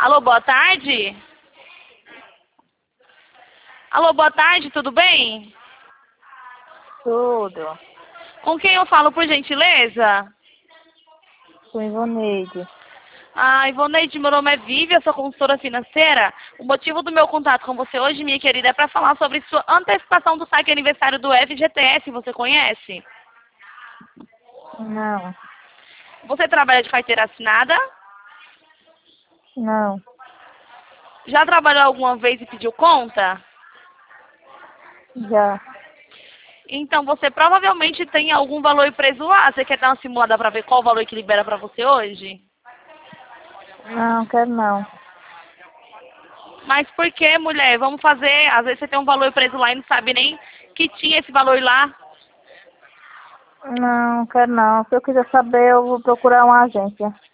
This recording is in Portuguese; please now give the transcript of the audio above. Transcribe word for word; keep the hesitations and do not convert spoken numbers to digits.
Alô, boa tarde? Alô, boa tarde, tudo bem? Tudo. Com quem eu falo, por gentileza? Com Ivoneide. Ah, Ivoneide, meu nome é Vivi, eu sou consultora financeira. O motivo do meu contato com você hoje, minha querida, é para falar sobre sua antecipação do saque aniversário do F G T S, você conhece? Não. Você trabalha de carteira assinada? Não. Já trabalhou alguma vez e pediu conta? Já. Então você provavelmente tem algum valor preso lá. Você quer dar uma simulada para ver qual o valor que libera para você hoje? Não, quero não. Mas por que, mulher? Vamos fazer. Às vezes você tem um valor preso lá e não sabe nem que tinha esse valor lá. Não, quero não. Se eu quiser saber, eu vou procurar uma agência.